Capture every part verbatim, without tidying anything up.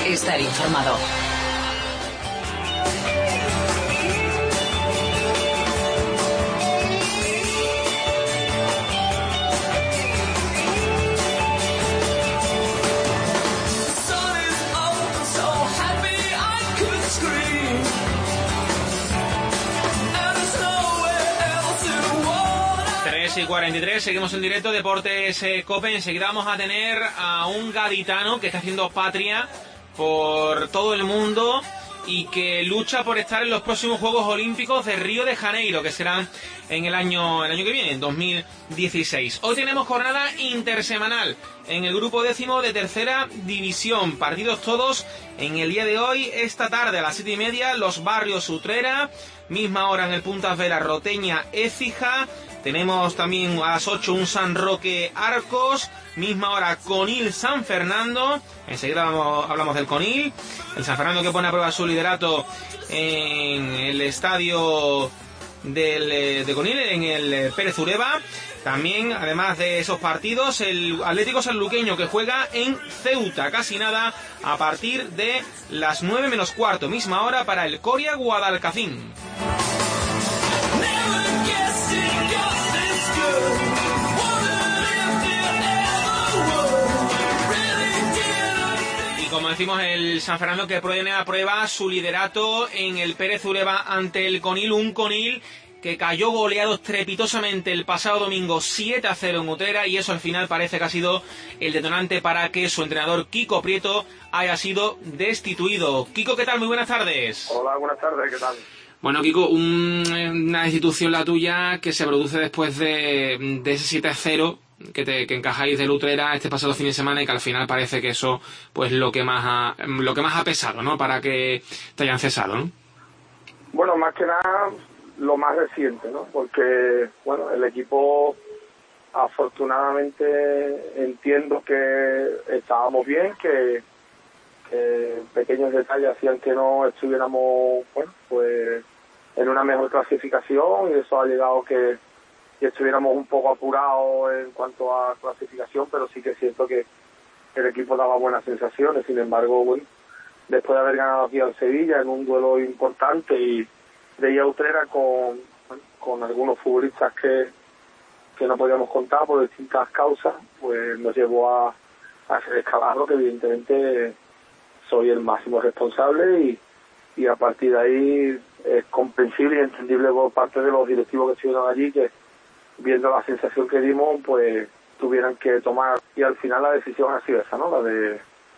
estar informado. Y cuarenta y tres, seguimos en directo, Deportes eh, Cope. Enseguida vamos a tener a un gaditano que está haciendo patria por todo el mundo y que lucha por estar en los próximos Juegos Olímpicos de Río de Janeiro, que serán en el año, el año que viene, en dos mil dieciséis. Hoy tenemos jornada intersemanal en el grupo décimo de tercera división. Partidos todos en el día de hoy, esta tarde a las siete y media, Los Barrios Utrera, misma hora en el Puntas Vera Roteña Écija. Tenemos también a las ocho un San Roque Arcos, misma hora Conil San Fernando. Enseguida vamos, hablamos del Conil. El San Fernando que pone a prueba su liderato en el estadio del, de Conil, en el Pérez Ureba. También, además de esos partidos, el Atlético Sanluqueño que juega en Ceuta, casi nada, a partir de las nueve menos cuarto, misma hora para el Coria Guadalcacín. Como decimos, el San Fernando que pone a prueba su liderato en el Pérez Ureba ante el Conil, un Conil que cayó goleado estrepitosamente el pasado domingo siete a cero en Utrera, y eso al final parece que ha sido el detonante para que su entrenador Kiko Prieto haya sido destituido. Kiko, ¿qué tal? Muy buenas tardes. Hola, buenas tardes, ¿qué tal? Bueno, Kiko, un, una destitución la tuya que se produce después de, de ese siete a cero que, te, que encajáis del Utrera este pasado fin de semana, y que al final parece que eso pues lo que más ha, lo que más ha pesado, ¿no?, para que te hayan cesado, ¿no? Bueno, más que nada lo más reciente, ¿no? Porque, bueno, el equipo afortunadamente entiendo que estábamos bien, que, que pequeños detalles hacían que no estuviéramos, bueno, pues en una mejor clasificación, y eso ha llegado que que estuviéramos un poco apurados en cuanto a clasificación, pero sí que es cierto que el equipo daba buenas sensaciones. Sin embargo, bueno, después de haber ganado aquí al Sevilla en un duelo importante y de Utrera con, con algunos futbolistas que, que no podíamos contar por distintas causas, pues nos llevó a, a ese descalabro, que evidentemente soy el máximo responsable, y, y a partir de ahí es comprensible y entendible por parte de los directivos que estuvieron allí, que viendo la sensación que dimos, pues tuvieran que tomar, y al final la decisión ha sido esa, ¿no? La de,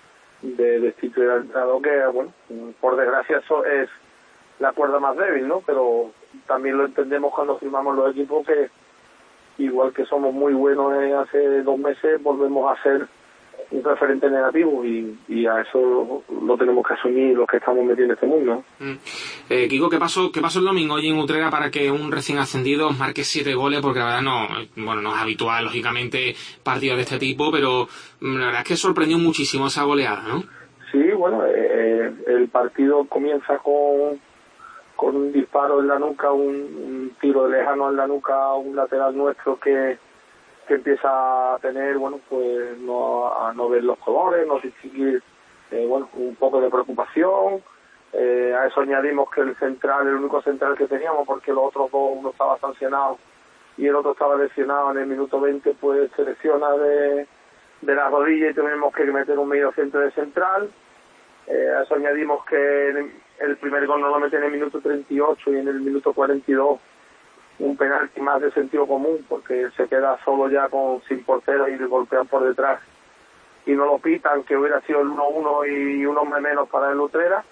de destituir al entrenador, que, bueno, por desgracia eso es la cuerda más débil, ¿no? Pero también lo entendemos cuando firmamos los equipos, que igual que somos muy buenos hace dos meses, volvemos a ser un referente negativo, y, y a eso lo tenemos que asumir los que estamos metidos en este mundo. Mm. Eh, Kiko, ¿qué pasó, ¿qué pasó el domingo hoy en Utrera para que un recién ascendido marque siete goles? Porque la verdad no, bueno, no es habitual, lógicamente, partidos de este tipo, pero la verdad es que sorprendió muchísimo esa goleada, ¿no? Sí, bueno, eh, el partido comienza con, con un disparo en la nuca, un, un tiro de lejano en la nuca, un lateral nuestro que que empieza a tener, bueno, pues no, a no ver los colores, no distinguir, eh, bueno, un poco de preocupación. Eh, a eso añadimos que el central, el único central que teníamos, porque los otros dos, uno estaba sancionado y el otro estaba lesionado en el minuto veinte, pues se lesiona de, de la rodilla y tenemos que meter un medio centro de central. Eh, a eso añadimos que el, el primer gol no lo mete en el minuto treinta y ocho, y en el minuto cuarenta y dos un penalti más de sentido común, porque se queda solo ya con sin portero y le golpean por detrás y no lo pitan, que hubiera sido el uno uno y un hombre menos para el Utrera.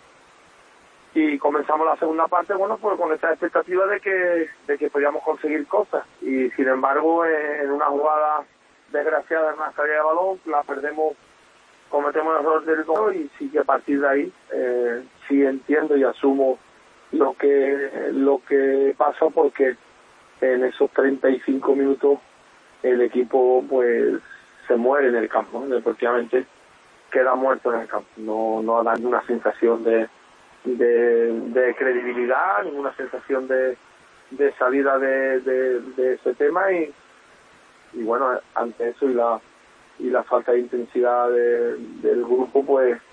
Y comenzamos la segunda parte, bueno, pues con esa expectativa de que de que podíamos conseguir cosas, y sin embargo en una jugada desgraciada, en una salida de balón, la perdemos, cometemos el error del gol, y sí que a partir de ahí eh, sí entiendo y asumo lo que lo que pasa, porque en esos treinta y cinco minutos el equipo pues se muere en el campo, ¿no? Deportivamente queda muerto en el campo, no no da ninguna sensación de de, de credibilidad, ninguna sensación de, de salida de, de, de ese tema, y, y bueno, ante eso y la y la falta de intensidad de, del grupo, pues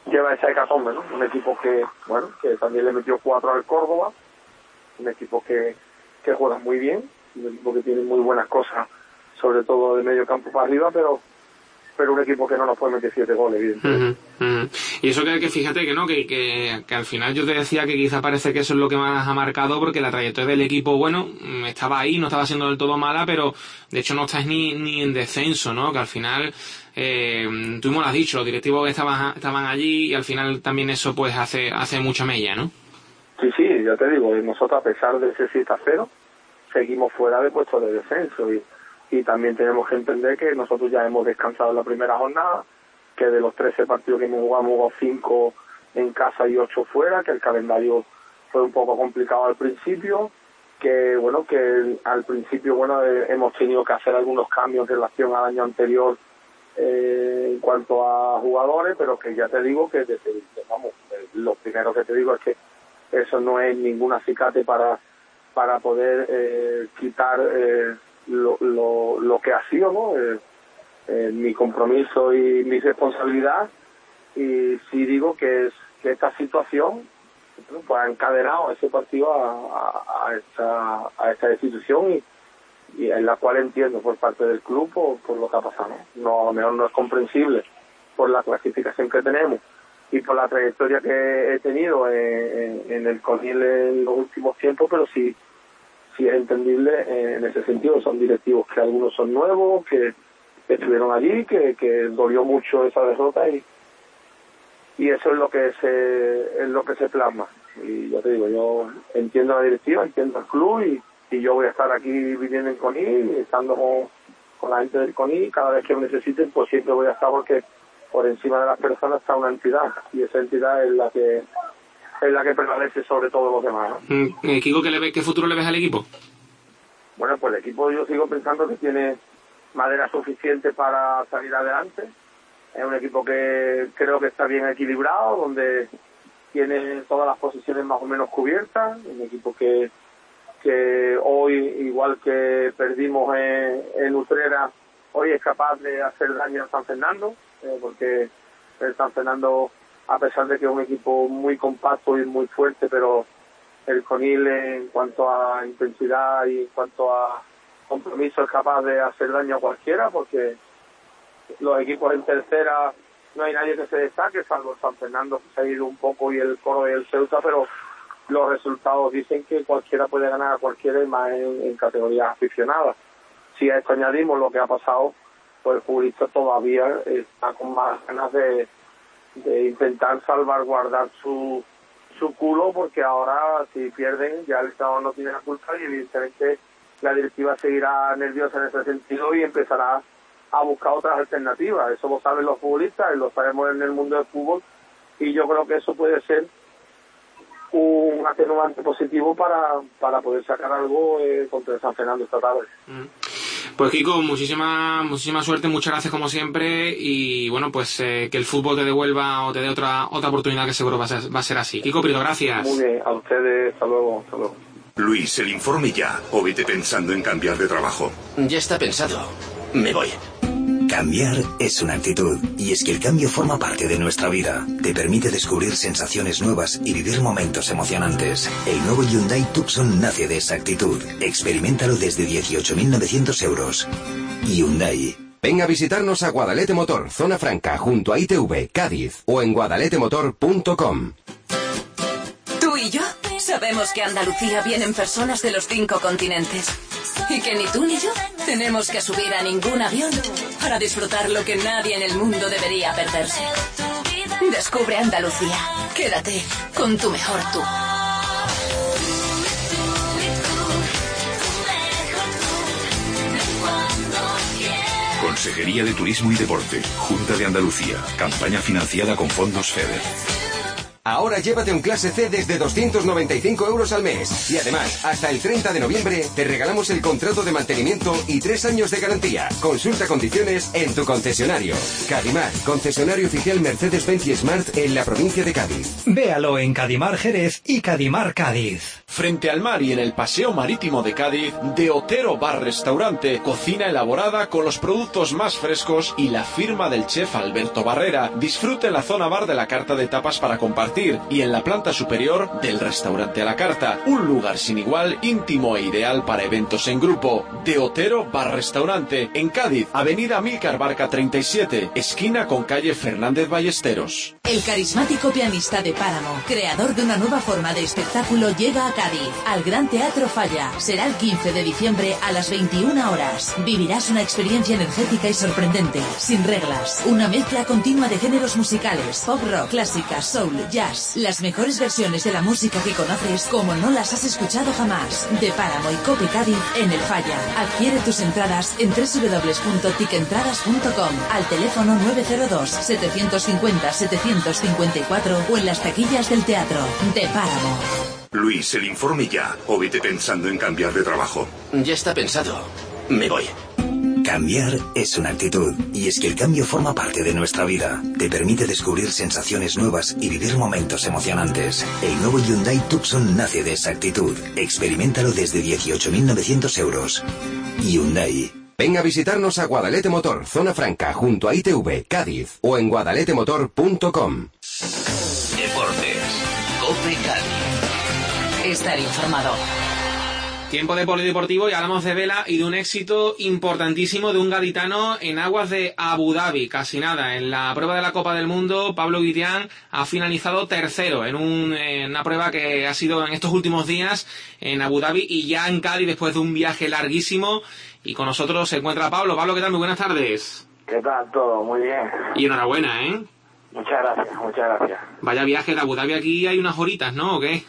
lleva esa hecatombe, ¿no? Un equipo que, bueno, que también le metió cuatro al Córdoba, un equipo que, que juega muy bien, un equipo que tiene muy buenas cosas, sobre todo de medio campo para arriba, pero pero un equipo que no nos puede meter siete goles, evidentemente. Uh-huh, uh-huh. Y eso que, que fíjate que no, que, que, que al final yo te decía que quizá parece que eso es lo que más ha marcado, porque la trayectoria del equipo, bueno, estaba ahí, no estaba siendo del todo mala, pero de hecho no estás ni, ni en descenso, ¿no? Que al final, eh, tú mismo lo has dicho, los directivos estaban, estaban allí y al final también eso pues hace, hace mucha mella, ¿no? Sí, sí, ya te digo, nosotros a pesar de ese siete a cero, seguimos fuera de puesto de descenso y Y también tenemos que entender que nosotros ya hemos descansado en la primera jornada, que de los trece partidos que hemos jugado, hemos jugado cinco en casa y ocho fuera, que el calendario fue un poco complicado al principio, que bueno, que al principio bueno eh, hemos tenido que hacer algunos cambios en relación al año anterior eh, en cuanto a jugadores, pero que ya te digo que desde, vamos, eh, lo primero que te digo es que eso no es ningún acicate para, para poder eh, quitar... Eh, Lo, lo, lo que ha sido, ¿no? Eh, eh, mi compromiso y mi responsabilidad, y sí digo que es que esta situación pues ha encadenado ese partido a, a, a esta a esta institución y, y en la cual entiendo por parte del club por, por lo que ha pasado, ¿no? No, a lo mejor no es comprensible por la clasificación que tenemos y por la trayectoria que he tenido en, en, en el Conil en los últimos tiempos, pero sí sí es entendible eh, en ese sentido. Son directivos que algunos son nuevos, que, que estuvieron allí, que, que dolió mucho esa derrota y y eso es lo que se es lo que se plasma. Y ya te digo, yo entiendo la directiva, entiendo el club y, y yo voy a estar aquí viviendo en Conil y estando con, con la gente del Conil. Cada vez que me necesiten, pues siempre voy a estar, porque por encima de las personas está una entidad y esa entidad es la que es la que prevalece sobre todos los demás, ¿no? Mm, Kiko, ¿qué, le ve, ¿qué futuro le ves al equipo? Bueno, pues el equipo yo sigo pensando que tiene madera suficiente para salir adelante. Es un equipo que creo que está bien equilibrado, donde tiene todas las posiciones más o menos cubiertas. Un equipo que, que hoy, igual que perdimos en, en Utrera, hoy es capaz de hacer daño a San Fernando, eh, porque el San Fernando, a pesar de que es un equipo muy compacto y muy fuerte, pero el Conil en cuanto a intensidad y en cuanto a compromiso es capaz de hacer daño a cualquiera, porque los equipos en tercera no hay nadie que se destaque, salvo San Fernando, que se ha ido un poco, y el Coro y el Ceuta, pero los resultados dicen que cualquiera puede ganar a cualquiera, y más en, en categorías aficionadas. Si a esto añadimos lo que ha pasado, pues el futbolista todavía está con más ganas de de intentar salvaguardar su su culo, porque ahora si pierden ya el Estado no tiene la culpa y evidentemente la directiva seguirá nerviosa en ese sentido y empezará a buscar otras alternativas. Eso lo saben los futbolistas y lo sabemos en el mundo del fútbol, y yo creo que eso puede ser un atenuante positivo para, para poder sacar algo eh, contra San Fernando esta tarde. Mm. Pues Kiko, muchísima muchísima suerte, muchas gracias como siempre, y bueno, pues eh, que el fútbol te devuelva o te dé otra otra oportunidad, que seguro va a ser, va a ser así. Kiko Prieto, gracias. Muy bien, a ustedes, hasta luego, hasta luego. Luis, el informe ya, o vete pensando en cambiar de trabajo. Ya está pensado. Me voy. Cambiar es una actitud, y es que el cambio forma parte de nuestra vida. Te permite descubrir sensaciones nuevas y vivir momentos emocionantes. El nuevo Hyundai Tucson nace de esa actitud. Experiméntalo desde dieciocho mil novecientos euros. Hyundai. Venga a visitarnos a Guadalete Motor, Zona Franca, junto a I T V, Cádiz, o en guadalete motor punto com. Tú y yo sabemos que a Andalucía vienen personas de los cinco continentes, y que ni tú ni yo tenemos que subir a ningún avión para disfrutar lo que nadie en el mundo debería perderse. Descubre Andalucía. Quédate con tu mejor tú. Consejería de Turismo y Deporte, Junta de Andalucía, campaña financiada con fondos FEDER. Ahora llévate un clase C desde doscientos noventa y cinco euros al mes. Y además, hasta el treinta de noviembre, te regalamos el contrato de mantenimiento y tres años de garantía. Consulta condiciones en tu concesionario. Cadimar, concesionario oficial Mercedes-Benz y Smart en la provincia de Cádiz. Véalo en Cadimar Jerez y Cadimar Cádiz. Frente al mar y en el paseo marítimo de Cádiz, De Otero Bar Restaurante, cocina elaborada con los productos más frescos y la firma del chef Alberto Barrera. Disfrute en la zona bar de la carta de tapas para compartir y en la planta superior del restaurante a la carta. Un lugar sin igual, íntimo e ideal para eventos en grupo. De Otero Bar Restaurante, en Cádiz, avenida Amílcar Barca treinta y siete, esquina con calle Fernández Ballesteros. El carismático pianista de Páramo, creador de una nueva forma de espectáculo, llega a Cádiz, al Gran Teatro Falla. Será el quince de diciembre a las veintiuna horas. Vivirás una experiencia energética y sorprendente, sin reglas. Una mezcla continua de géneros musicales, pop rock, clásica, soul, jazz. Las mejores versiones de la música que conoces como no las has escuchado jamás. De Páramo y Cope Cádiz en el Falla. Adquiere tus entradas en doble u doble u doble u punto ticentradas punto com, al teléfono nueve cero dos, setecientos cincuenta, setecientos cincuenta y cuatro o en las taquillas del teatro. De Páramo. Luis, el informe ya. O vete pensando en cambiar de trabajo. Ya está pensado. Me voy. Cambiar es una actitud, y es que el cambio forma parte de nuestra vida. Te permite descubrir sensaciones nuevas y vivir momentos emocionantes. El nuevo Hyundai Tucson nace de esa actitud. Experiméntalo desde dieciocho mil novecientos euros. Hyundai. Ven a visitarnos a Guadalete Motor, Zona Franca, junto a I T V, Cádiz, o en guadalete motor punto com. Deportes. COPE Cádiz. Estar informado. Tiempo de polideportivo y hablamos de vela y de un éxito importantísimo de un gaditano en aguas de Abu Dhabi. Casi nada. En la prueba de la Copa del Mundo, Pablo Guitián ha finalizado tercero en, un, en una prueba que ha sido en estos últimos días en Abu Dhabi y ya en Cádiz después de un viaje larguísimo. Y con nosotros se encuentra Pablo. Pablo, ¿qué tal? Muy buenas tardes. ¿Qué tal? Todo muy bien. Y enhorabuena, ¿eh? Muchas gracias, muchas gracias. Vaya viaje de Abu Dhabi, aquí hay unas horitas, ¿no? ¿O qué?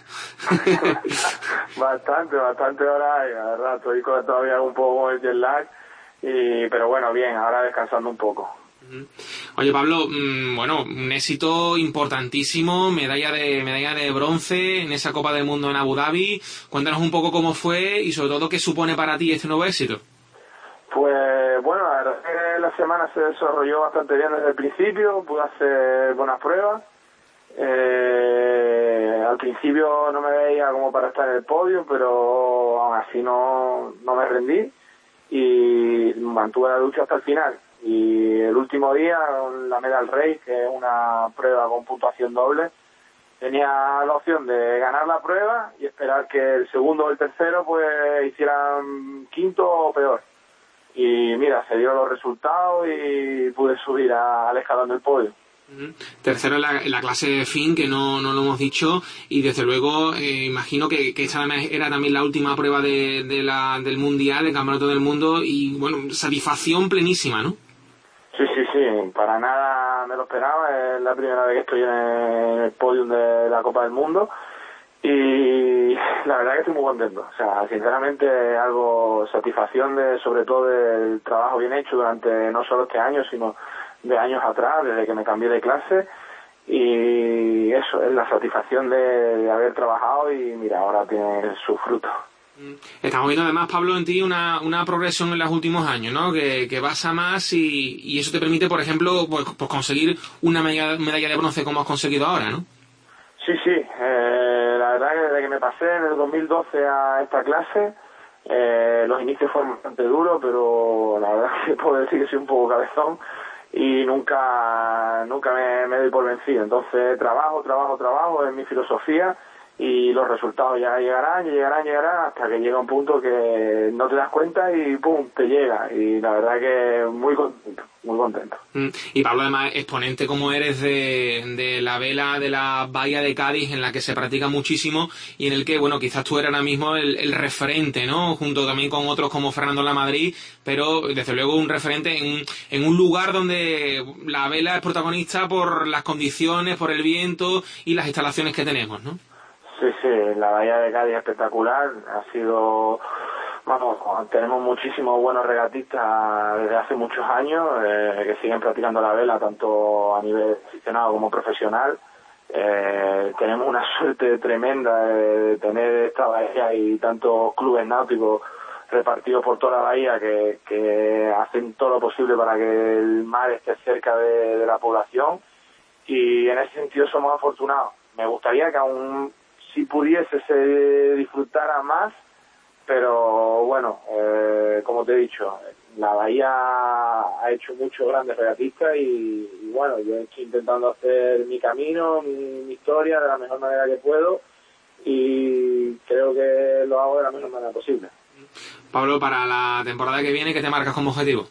bastante, bastante horas, la verdad, estoy con, todavía un poco con el jet lag, y, pero bueno, bien, ahora descansando un poco. Oye, Pablo, mmm, bueno, un éxito importantísimo, medalla de medalla de bronce en esa Copa del Mundo en Abu Dhabi. Cuéntanos un poco cómo fue y sobre todo qué supone para ti este nuevo éxito. Pues bueno, la verdad es que la semana se desarrolló bastante bien desde el principio, pude hacer buenas pruebas. Eh, al principio no me veía como para estar en el podio, pero aún así no, no me rendí y mantuve la lucha hasta el final. Y el último día, la Medal Race, que es una prueba con puntuación doble, tenía la opción de ganar la prueba y esperar que el segundo o el tercero pues hicieran quinto o peor. Y mira, se dieron los resultados y pude subir a, al escalón del podio. Uh-huh. Tercero en la, en la clase fin, que no, no lo hemos dicho, y desde luego eh, imagino que, que esta era también la última prueba de, de la, del Mundial, del Campeonato del Mundo, y bueno, satisfacción plenísima, ¿no? Sí, sí, sí, para nada me lo esperaba, es la primera vez que estoy en el podium de la Copa del Mundo. Y la verdad que estoy muy contento, o sea, sinceramente algo, satisfacción de, sobre todo del trabajo bien hecho durante no solo este año, sino de años atrás, desde que me cambié de clase, y eso, es la satisfacción de, de haber trabajado y mira, ahora tiene su fruto. Estamos viendo además, Pablo, en ti una, una progresión en los últimos años, ¿no? Que, que vas a más y, y eso te permite, por ejemplo, pues, pues conseguir una medalla, medalla de bronce como has conseguido ahora, ¿no? Sí, sí, eh, la verdad que desde que me pasé en el dos mil doce a esta clase, eh, los inicios fueron bastante duros, pero la verdad que puedo decir que soy un poco cabezón y nunca nunca me, me doy por vencido. Entonces trabajo, trabajo, trabajo, es mi filosofía y los resultados ya llegarán, llegarán, llegarán hasta que llega un punto que no te das cuenta y pum, te llega. Y la verdad que muy contento, muy contento. Mm. Y Pablo, además, exponente como eres de, de la vela de la Bahía de Cádiz, en la que se practica muchísimo y en el que, bueno, quizás tú eres ahora mismo el, el referente, ¿no? Junto también con otros como Fernando Lamadrid, pero desde luego un referente en, en un lugar donde la vela es protagonista por las condiciones, por el viento y las instalaciones que tenemos, ¿no? Sí, sí, la Bahía de Cádiz es espectacular, ha sido, vamos, tenemos muchísimos buenos regatistas desde hace muchos años eh, que siguen practicando la vela tanto a nivel aficionado como profesional Eh, tenemos una suerte tremenda de tener esta bahía y tantos clubes náuticos repartidos por toda la bahía que, que hacen todo lo posible para que el mar esté cerca de, de la población, y en ese sentido somos afortunados. Me gustaría que aún si pudiese se disfrutara más, pero bueno, eh, como te he dicho, la bahía ha hecho muchos grandes regatistas y, y bueno, yo estoy intentando hacer mi camino, mi, mi historia de la mejor manera que puedo, y creo que lo hago de la mejor manera posible. Pablo, para la temporada que viene, ¿qué te marcas como objetivo?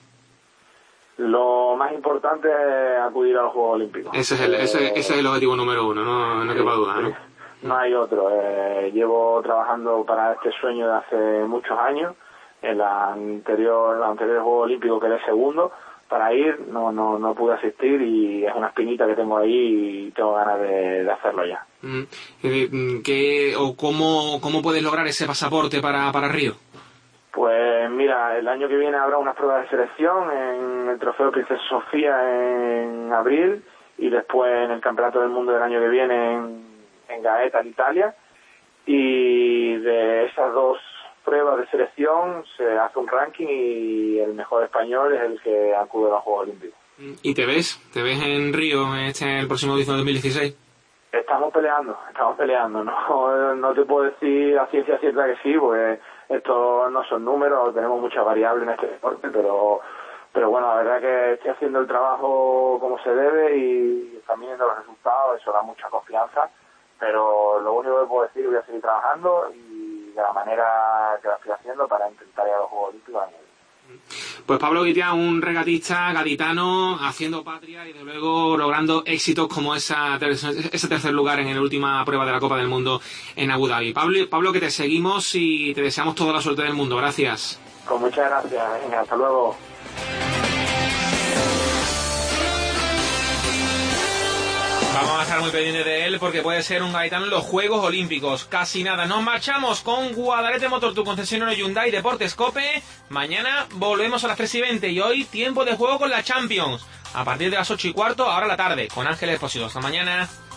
Lo más importante es acudir a los Juegos Olímpicos. Ese es el, eh, ese, ese es el objetivo número uno, no, no sí, quepa duda, ¿no? Sí. No hay otro. Eh, llevo trabajando para este sueño de hace muchos años. En la anterior, la anterior Juego Olímpico quedé segundo para ir, no, no, no pude asistir y es una espinita que tengo ahí y tengo ganas de, de hacerlo ya. Mm. ¿Qué, o cómo, cómo puedes lograr ese pasaporte para, para Río? Pues mira, el año que viene habrá unas pruebas de selección en el Trofeo Princesa Sofía en abril y después en el Campeonato del Mundo del año que viene en, en Gaeta, en Italia, y de esas dos pruebas de selección se hace un ranking y el mejor español es el que acude a los Juegos Olímpicos. ¿Y te ves? ¿Te ves en Río este el próximo edición de dos mil dieciséis? Estamos peleando, estamos peleando. No, no te puedo decir a ciencia cierta que sí, porque estos no son números, tenemos muchas variables en este deporte, pero pero bueno, la verdad que estoy haciendo el trabajo como se debe y también viendo los resultados, eso da mucha confianza, pero lo único que puedo decir es que voy a seguir trabajando y de la manera que lo estoy haciendo para intentar ir a los Juegos Olímpicos. Pues Pablo Guitián, un regatista gaditano haciendo patria y de luego logrando éxitos como esa ter ese tercer lugar en la última prueba de la Copa del Mundo en Abu Dhabi. Pablo, Pablo, que te seguimos y te deseamos toda la suerte del mundo. Gracias. Con muchas gracias. Venga, hasta luego. Vamos a estar muy pendientes de él porque puede ser un gaditano en los Juegos Olímpicos. Casi nada. Nos marchamos con Guadalete Motor, tu concesionario Hyundai Deportes Cope. Mañana volvemos a las tres y veinte y hoy tiempo de juego con la Champions. A partir de las ocho y cuarto, ahora la tarde, con Ángeles Espósito. Hasta mañana.